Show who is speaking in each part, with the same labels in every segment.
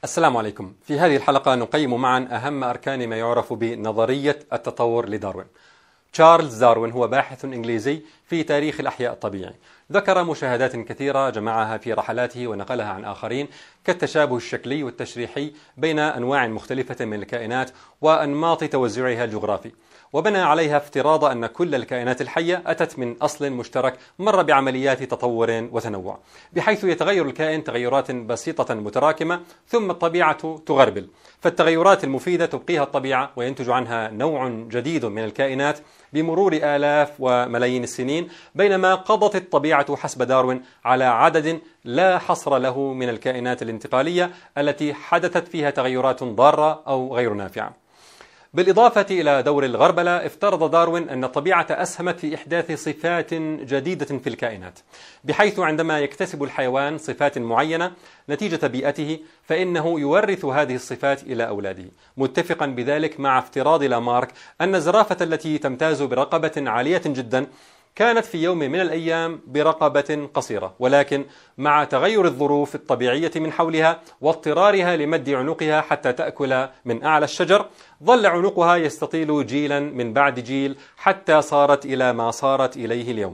Speaker 1: السلام عليكم. في هذه الحلقة نقيم معا أهم أركان ما يعرف بنظرية التطور لداروين. تشارلز داروين هو باحث إنجليزي في تاريخ الأحياء الطبيعي، ذكر مشاهدات كثيرة جمعها في رحلاته ونقلها عن آخرين، كالتشابه الشكلي والتشريحي بين أنواع مختلفة من الكائنات وأنماط توزعها الجغرافي، وبنى عليها افتراض أن كل الكائنات الحية أتت من أصل مشترك مر بعمليات تطور وتنوع، بحيث يتغير الكائن تغيرات بسيطة متراكمة ثم الطبيعة تغربل، فالتغيرات المفيدة تبقيها الطبيعة وينتج عنها نوع جديد من الكائنات بمرور آلاف وملايين السنين، بينما قضت الطبيعة حسب داروين على عدد لا حصر له من الكائنات الانتقالية التي حدثت فيها تغيرات ضارة أو غير نافعة. بالإضافة إلى دور الغربلة، افترض داروين أن الطبيعة أسهمت في إحداث صفات جديدة في الكائنات، بحيث عندما يكتسب الحيوان صفات معينة نتيجة بيئته فإنه يورث هذه الصفات إلى أولاده، متفقا بذلك مع افتراض لامارك أن الزرافة التي تمتاز برقبة عالية جدا كانت في يوم من الأيام برقبة قصيرة، ولكن مع تغير الظروف الطبيعية من حولها واضطرارها لمد عنقها حتى تأكل من أعلى الشجر، ظل عنقها يستطيل جيلا من بعد جيل حتى صارت إلى ما صارت إليه اليوم.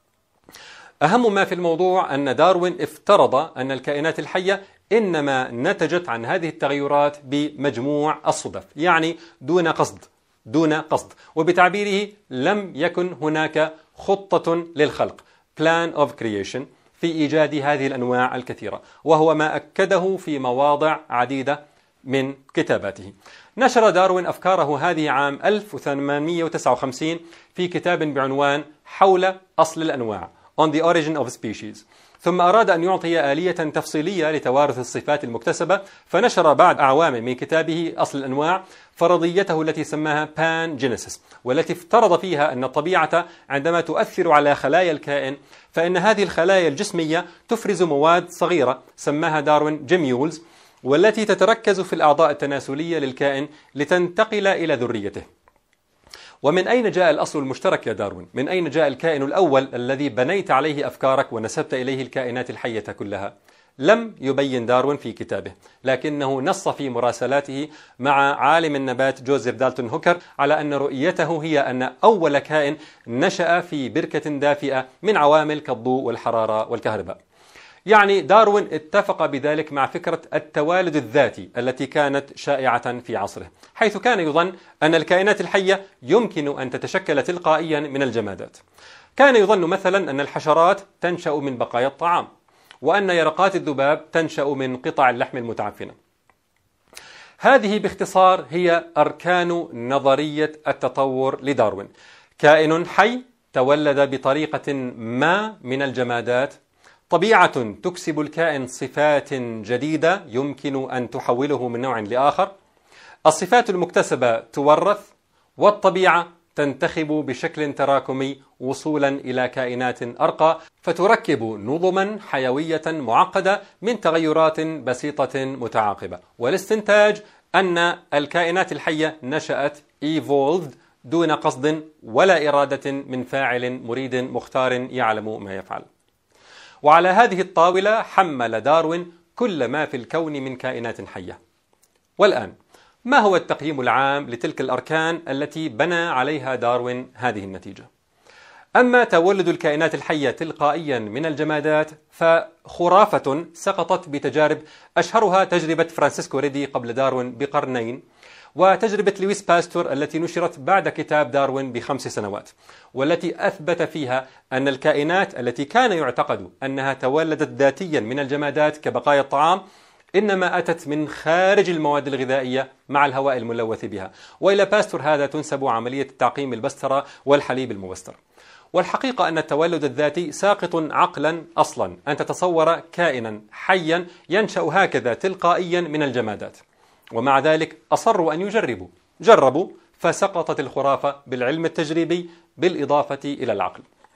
Speaker 1: أهم ما في الموضوع أن داروين افترض أن الكائنات الحية إنما نتجت عن هذه التغيرات بمجموع الصدف، يعني دون قصد، وبتعبيره لم يكن هناك خطة للخلق Plan of Creation في إيجاد هذه الأنواع الكثيرة، وهو ما أكده في مواضع عديدة من كتاباته. نشر داروين أفكاره هذه عام 1859 في كتاب بعنوان حول أصل الأنواع On the Origin of Species، ثم أراد أن يعطي آلية تفصيلية لتوارث الصفات المكتسبة، فنشر بعد أعوام من كتابه أصل الأنواع فرضيته التي سماها Pangenesis، والتي افترض فيها أن الطبيعة عندما تؤثر على خلايا الكائن فإن هذه الخلايا الجسمية تفرز مواد صغيرة سماها داروين جيميولز، والتي تتركز في الأعضاء التناسلية للكائن لتنتقل إلى ذريته. ومن أين جاء الأصل المشترك يا داروين؟ من أين جاء الكائن الأول الذي بنيت عليه أفكارك ونسبت إليه الكائنات الحية كلها؟ لم يبين داروين في كتابه، لكنه نص في مراسلاته مع عالم النبات جوزيف دالتون هوكر على أن رؤيته هي أن أول كائن نشأ في بركة دافئة من عوامل كالضوء والحرارة والكهرباء. يعني داروين اتفق بذلك مع فكرة التوالد الذاتي التي كانت شائعة في عصره، حيث كان يظن أن الكائنات الحية يمكن أن تتشكل تلقائيا من الجمادات. كان يظن مثلا أن الحشرات تنشأ من بقايا الطعام، وأن يرقات الذباب تنشأ من قطع اللحم المتعفنة. هذه باختصار هي أركان نظرية التطور لداروين. كائن حي تولد بطريقة ما من الجمادات، طبيعة تكسب الكائن صفات جديدة يمكن أن تحوله من نوع لآخر، الصفات المكتسبة تورث، والطبيعة تنتخب بشكل تراكمي وصولا إلى كائنات أرقى فتركب نظما حيوية معقدة من تغيرات بسيطة متعاقبة، والاستنتاج أن الكائنات الحية نشأت evolved دون قصد ولا إرادة من فاعل مريد مختار يعلم ما يفعل. وعلى هذه الطاولة حمل داروين كل ما في الكون من كائنات حية. والآن، ما هو التقييم العام لتلك الأركان التي بنى عليها داروين هذه النتيجة؟ أما تولد الكائنات الحية تلقائيا من الجمادات فخرافة سقطت بتجارب، أشهرها تجربة فرانسيسكو ريدي قبل داروين بقرنين، وتجربة لويس باستور التي نشرت بعد كتاب داروين ب5 سنوات، والتي أثبت فيها أن الكائنات التي كان يعتقد أنها تولدت ذاتيا من الجمادات كبقايا الطعام إنما أتت من خارج المواد الغذائية مع الهواء الملوث بها، وإلى باستور هذا تنسب عملية تعقيم البسترة والحليب المبستر. والحقيقة أن التولد الذاتي ساقط عقلا أصلا، أن تتصور كائنا حيا ينشأ هكذا تلقائيا من الجمادات، ومع ذلك أصروا أن جربوا فسقطت الخرافة بالعلم التجريبي بالإضافة إلى العقل.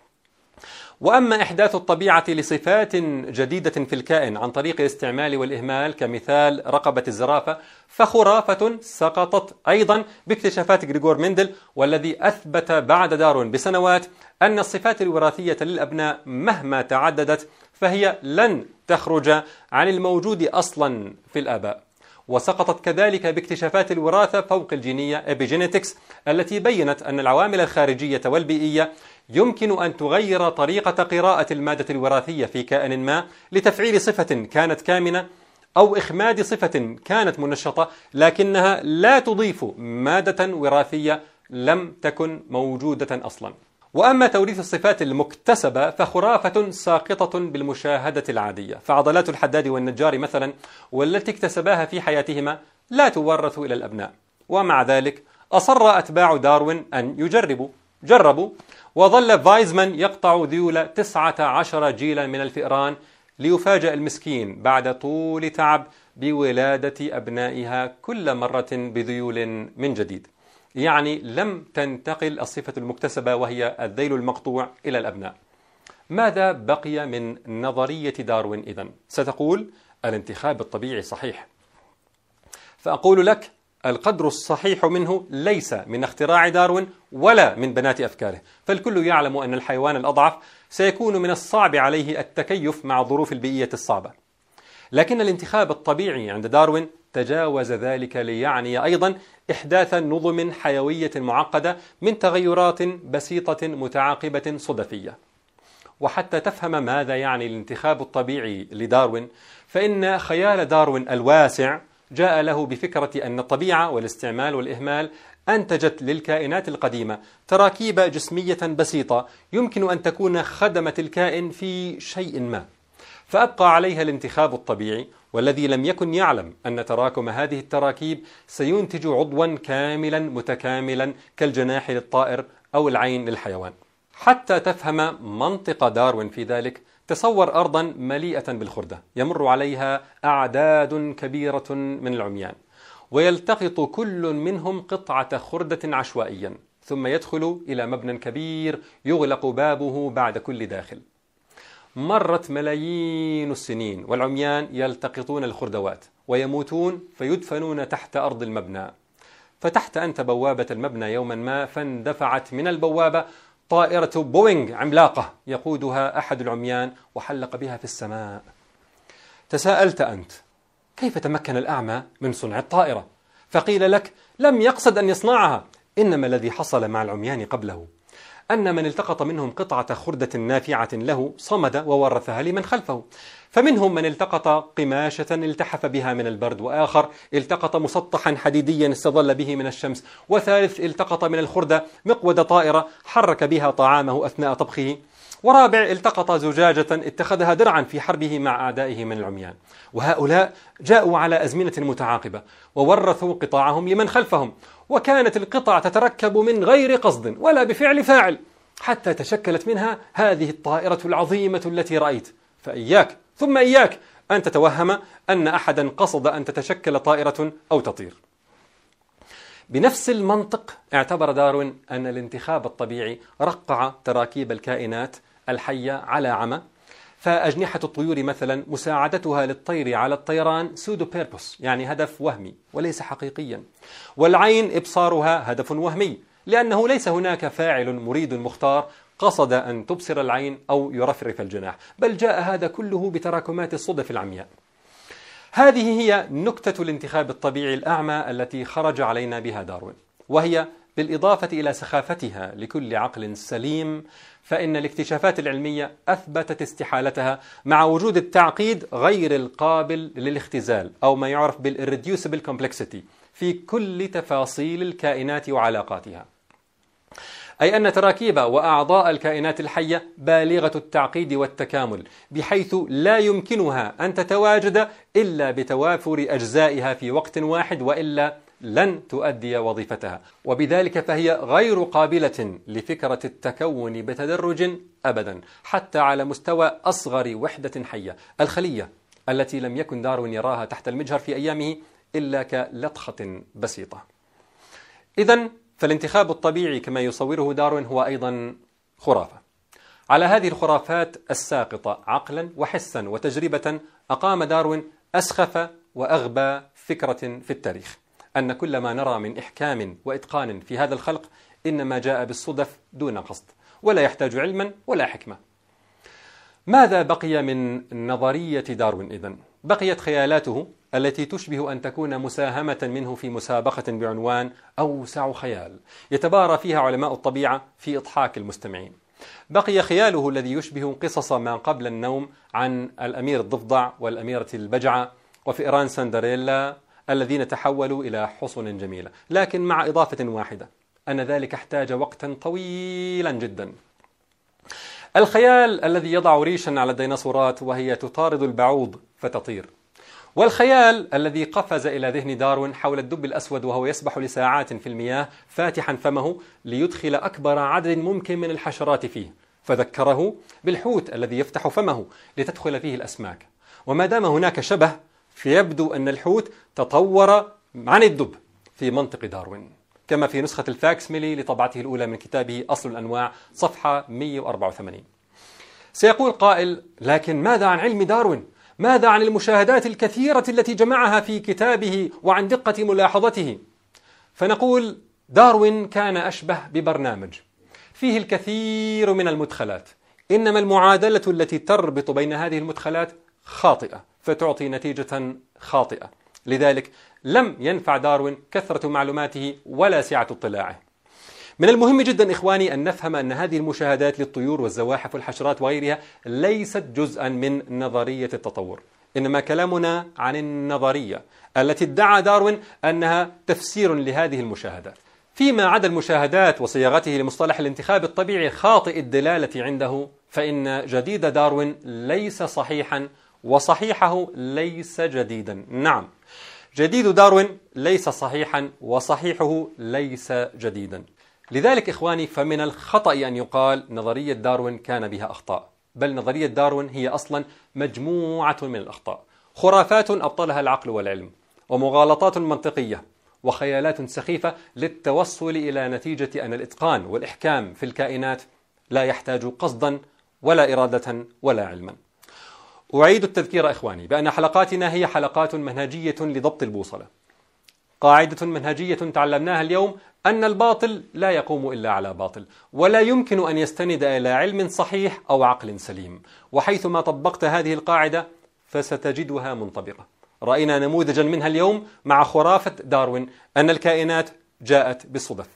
Speaker 1: وأما إحداث الطبيعة لصفات جديدة في الكائن عن طريق الاستعمال والإهمال كمثال رقبة الزرافة فخرافة سقطت أيضا باكتشافات غريغور مندل، والذي أثبت بعد داروين بسنوات أن الصفات الوراثية للأبناء مهما تعددت فهي لن تخرج عن الموجود أصلا في الآباء. وسقطت كذلك باكتشافات الوراثة فوق الجينية epigenetics التي بيّنت أن العوامل الخارجية والبيئية يمكن أن تغير طريقة قراءة المادة الوراثية في كائن ما لتفعيل صفة كانت كامنة أو إخماد صفة كانت منشطة، لكنها لا تضيف مادة وراثية لم تكن موجودة أصلا. وأما توريث الصفات المكتسبة فخرافة ساقطة بالمشاهدة العادية، فعضلات الحداد والنجار مثلا والتي اكتسباها في حياتهما لا تورث إلى الأبناء. ومع ذلك أصر أتباع داروين أن جربوا، وظل فايزمان يقطع ذيول 19 جيلا من الفئران ليفاجأ المسكين بعد طول تعب بولادة أبنائها كل مرة بذيول من جديد. يعني لم تنتقل الصفة المكتسبة وهي الذيل المقطوع إلى الأبناء. ماذا بقي من نظرية داروين إذن؟ ستقول الانتخاب الطبيعي صحيح، فأقول لك القدر الصحيح منه ليس من اختراع داروين ولا من بنات أفكاره، فالكل يعلم أن الحيوان الأضعف سيكون من الصعب عليه التكيف مع الظروف البيئية الصعبة. لكن الانتخاب الطبيعي عند داروين تجاوز ذلك ليعني أيضا إحداث نظم حيوية معقدة من تغيرات بسيطة متعاقبة صدفية. وحتى تفهم ماذا يعني الانتخاب الطبيعي لداروين، فإن خيال داروين الواسع جاء له بفكرة أن الطبيعة والاستعمال والإهمال أنتجت للكائنات القديمة تراكيب جسمية بسيطة يمكن أن تكون خدمت الكائن في شيء ما، فأبقى عليها الانتخاب الطبيعي، والذي لم يكن يعلم أن تراكم هذه التراكيب سينتج عضوا كاملا متكاملا كالجناح للطائر أو العين للحيوان. حتى تفهم منطق داروين في ذلك، تصور أرضا مليئة بالخردة يمر عليها أعداد كبيرة من العميان، ويلتقط كل منهم قطعة خردة عشوائيا، ثم يدخل إلى مبنى كبير يغلق بابه بعد كل داخل. مرت ملايين السنين والعميان يلتقطون الخردوات ويموتون فيدفنون تحت أرض المبنى. فتحت أنت بوابة المبنى يوما ما، فاندفعت من البوابة طائرة بوينغ عملاقة يقودها أحد العميان وحلق بها في السماء. تساءلت أنت كيف تمكن الأعمى من صنع الطائرة؟ فقيل لك لم يقصد أن يصنعها، إنما الذي حصل مع العميان قبله أن من التقط منهم قطعة خردة نافعة له صمد وورثها لمن خلفه، فمنهم من التقط قماشة التحف بها من البرد، وآخر التقط مسطحا حديديا استظل به من الشمس، وثالث التقط من الخردة مقود طائرة حرك بها طعامه أثناء طبخه، ورابع التقط زجاجة اتخذها درعا في حربه مع أعدائه من العميان. وهؤلاء جاءوا على أزمنة متعاقبة وورثوا قطاعهم لمن خلفهم، وكانت القطع تتركب من غير قصد ولا بفعل فاعل، حتى تشكلت منها هذه الطائرة العظيمة التي رأيت. فإياك ثم إياك أن تتوهم أن أحدا قصد أن تتشكل طائرة أو تطير. بنفس المنطق اعتبر داروين أن الانتخاب الطبيعي رقع تراكيب الكائنات الحية على عمى، فأجنحة الطيور مثلا مساعدتها للطير على الطيران سودو بيربوس، يعني هدف وهمي وليس حقيقيا، والعين إبصارها هدف وهمي لأنه ليس هناك فاعل مريد مختار قصد أن تبصر العين أو يرفرف الجناح، بل جاء هذا كله بتراكمات الصدف العمياء. هذه هي نكتة الانتخاب الطبيعي الأعمى التي خرج علينا بها داروين، وهي بالإضافة إلى سخافتها لكل عقل سليم، فإن الاكتشافات العلمية أثبتت استحالتها مع وجود التعقيد غير القابل للاختزال أو ما يعرف بالirreducible complexity في كل تفاصيل الكائنات وعلاقاتها، أي أن تراكيب وأعضاء الكائنات الحية بالغة التعقيد والتكامل، بحيث لا يمكنها أن تتواجد إلا بتوافر أجزائها في وقت واحد، وإلا لن تؤدي وظيفتها، وبذلك فهي غير قابلة لفكرة التكون بتدرج أبدا، حتى على مستوى أصغر وحدة حية، الخلية التي لم يكن داروين يراها تحت المجهر في أيامه إلا كلطخة بسيطة. إذن فالانتخاب الطبيعي كما يصوره داروين هو أيضا خرافة. على هذه الخرافات الساقطة عقلا وحسا وتجربة أقام داروين أسخف وأغبى فكرة في التاريخ، أن كل ما نرى من إحكام وإتقان في هذا الخلق إنما جاء بالصدف دون قصد، ولا يحتاج علما ولا حكمة. ماذا بقي من نظرية داروين إذن؟ بقيت خيالاته التي تشبه أن تكون مساهمة منه في مسابقة بعنوان أوسع خيال يتبارى فيها علماء الطبيعة في إضحاك المستمعين. بقي خياله الذي يشبه قصص ما قبل النوم عن الأمير الضفدع والأميرة البجعة وفئران سندريلا الذين تحولوا إلى حصن جميلة، لكن مع إضافة واحدة أن ذلك احتاج وقتا طويلا جدا. الخيال الذي يضع ريشا على الديناصورات وهي تطارد البعوض فتطير، والخيال الذي قفز إلى ذهن داروين حول الدب الأسود وهو يسبح لساعات في المياه فاتحا فمه ليدخل أكبر عدد ممكن من الحشرات فيه، فذكره بالحوت الذي يفتح فمه لتدخل فيه الأسماك. وما دام هناك شبه فيبدو أن الحوت تطور عن الدب في منطق داروين، كما في نسخة الفاكس ميلي لطبعته الأولى من كتابه أصل الأنواع صفحة 184. سيقول قائل: لكن ماذا عن علم داروين؟ ماذا عن المشاهدات الكثيرة التي جمعها في كتابه وعن دقة ملاحظته؟ فنقول: داروين كان أشبه ببرنامج فيه الكثير من المدخلات، إنما المعادلة التي تربط بين هذه المدخلات خاطئة فتعطي نتيجة خاطئة. لذلك لم ينفع داروين كثرة معلوماته ولا سعة اطلاعه. من المهم جدا إخواني أن نفهم أن هذه المشاهدات للطيور والزواحف والحشرات وغيرها ليست جزءا من نظرية التطور، إنما كلامنا عن النظرية التي ادعى داروين أنها تفسير لهذه المشاهدات. فيما عدا المشاهدات وصياغته لمصطلح الانتخاب الطبيعي خاطئ الدلالة عنده، فإن جديد داروين ليس صحيحا وصحيحه ليس جديدا. نعم، جديد داروين ليس صحيحا وصحيحه ليس جديدا. لذلك إخواني فمن الخطأ أن يقال نظرية داروين كان بها أخطاء، بل نظرية داروين هي أصلا مجموعة من الأخطاء، خرافات أبطلها العقل والعلم، ومغالطات منطقية، وخيالات سخيفة للتوصل إلى نتيجة أن الإتقان والإحكام في الكائنات لا يحتاج قصدا ولا إرادة ولا علما. أعيد التذكير إخواني بأن حلقاتنا هي حلقات منهجية لضبط البوصلة. قاعدة منهجية تعلمناها اليوم أن الباطل لا يقوم إلا على باطل، ولا يمكن أن يستند إلى علم صحيح أو عقل سليم، وحيثما طبقت هذه القاعدة فستجدها منطبقة. رأينا نموذجا منها اليوم مع خرافة داروين أن الكائنات جاءت بالصدف.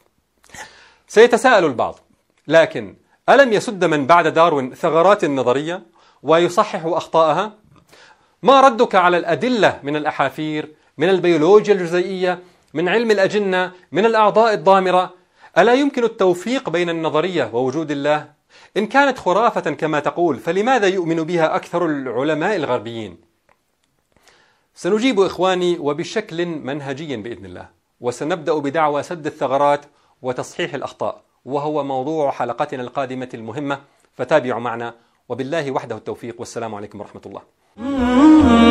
Speaker 1: سيتساءل البعض: لكن ألم يسد من بعد داروين ثغرات النظرية ويصحح أخطاءها؟ ما ردك على الأدلة من الأحافير، من البيولوجيا الجزيئية، من علم الأجنة، من الأعضاء الضامرة؟ ألا يمكن التوفيق بين النظرية ووجود الله؟ إن كانت خرافة كما تقول فلماذا يؤمن بها أكثر العلماء الغربيين؟ سنجيب إخواني وبشكل منهجي بإذن الله، وسنبدأ بدعوى سد الثغرات وتصحيح الأخطاء، وهو موضوع حلقتنا القادمة المهمة، فتابعوا معنا، وبالله وحده التوفيق، والسلام عليكم ورحمة الله.